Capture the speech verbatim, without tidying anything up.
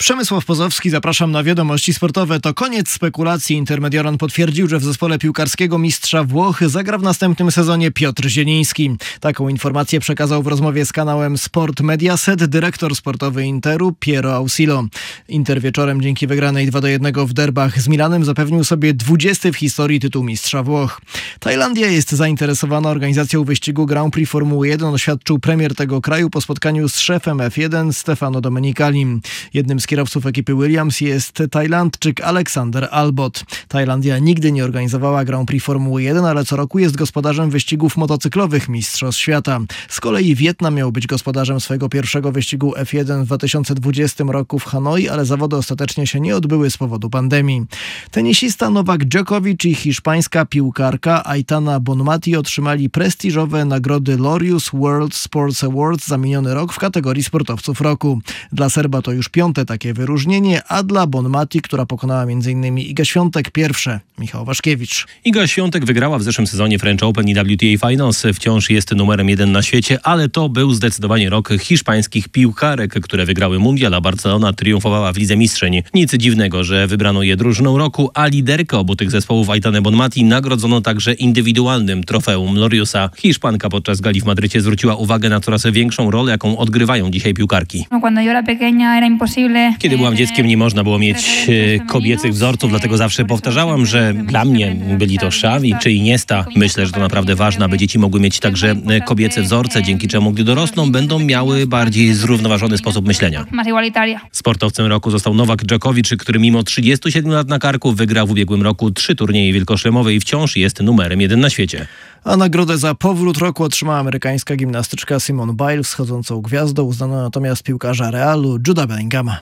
Przemysław Pozowski, zapraszam na wiadomości sportowe. To koniec spekulacji. Inter Mediolan potwierdził, że w zespole piłkarskiego mistrza Włoch zagra w następnym sezonie Piotr Zieliński. Taką informację przekazał w rozmowie z kanałem Sport Mediaset dyrektor sportowy Interu Piero Ausilo. Inter wieczorem dzięki wygranej dwa do jednego w derbach z Milanem zapewnił sobie dwudziesty w historii tytuł mistrza Włoch. Tajlandia jest zainteresowana organizacją wyścigu Grand Prix Formuły jeden, oświadczył premier tego kraju po spotkaniu z szefem F jeden Stefano Domenicali. Jednym z kierowców ekipy Williams jest Tajlandczyk Alexander Albot. Tajlandia nigdy nie organizowała Grand Prix Formuły jeden, ale co roku jest gospodarzem wyścigów motocyklowych Mistrzostw Świata. Z kolei Wietnam miał być gospodarzem swojego pierwszego wyścigu F jeden w dwa tysiące dwudziestym roku w Hanoi, ale zawody ostatecznie się nie odbyły z powodu pandemii. Tenisista Novak Djokovic i hiszpańska piłkarka Aitana Bonmati otrzymali prestiżowe nagrody Laureus World Sports Awards za miniony rok w kategorii sportowców roku. Dla Serba to już piąte takie wyróżnienie, a dla Bonmati, która pokonała m.in. Igę Świątek, pierwsze. Michał Waszkiewicz. Iga Świątek wygrała w zeszłym sezonie French Open i W T A Finals. Wciąż jest numerem jeden na świecie, ale to był zdecydowanie rok hiszpańskich piłkarek, które wygrały mundial, a Barcelona triumfowała w Lidze Mistrzeń. Nic dziwnego, że wybrano je drużyną roku, a liderkę obu tych zespołów Aitanę Bonmati nagrodzono także indywidualnym trofeum Laureus'a. Hiszpanka podczas gali w Madrycie zwróciła uwagę na coraz większą rolę, jaką odgrywają dzisiaj piłkarki. Kiedy byłam dzieckiem, nie można było mieć e, kobiecych wzorców, dlatego zawsze powtarzałam, że dla mnie byli to Xavi czy Iniesta. Myślę, że to naprawdę ważne, aby dzieci mogły mieć także kobiece wzorce, dzięki czemu, gdy dorosną, będą miały bardziej zrównoważony sposób myślenia. Sportowcem roku został Novak Djokovic, który mimo trzydziestu siedmiu lat na karku wygrał w ubiegłym roku trzy turnieje wielkoszlemowe i wciąż jest numerem jeden na świecie. A nagrodę za powrót roku otrzymała amerykańska gimnastyczka Simone Biles, wschodzącą gwiazdą, uznano natomiast piłkarza Realu Juda Bellinghama.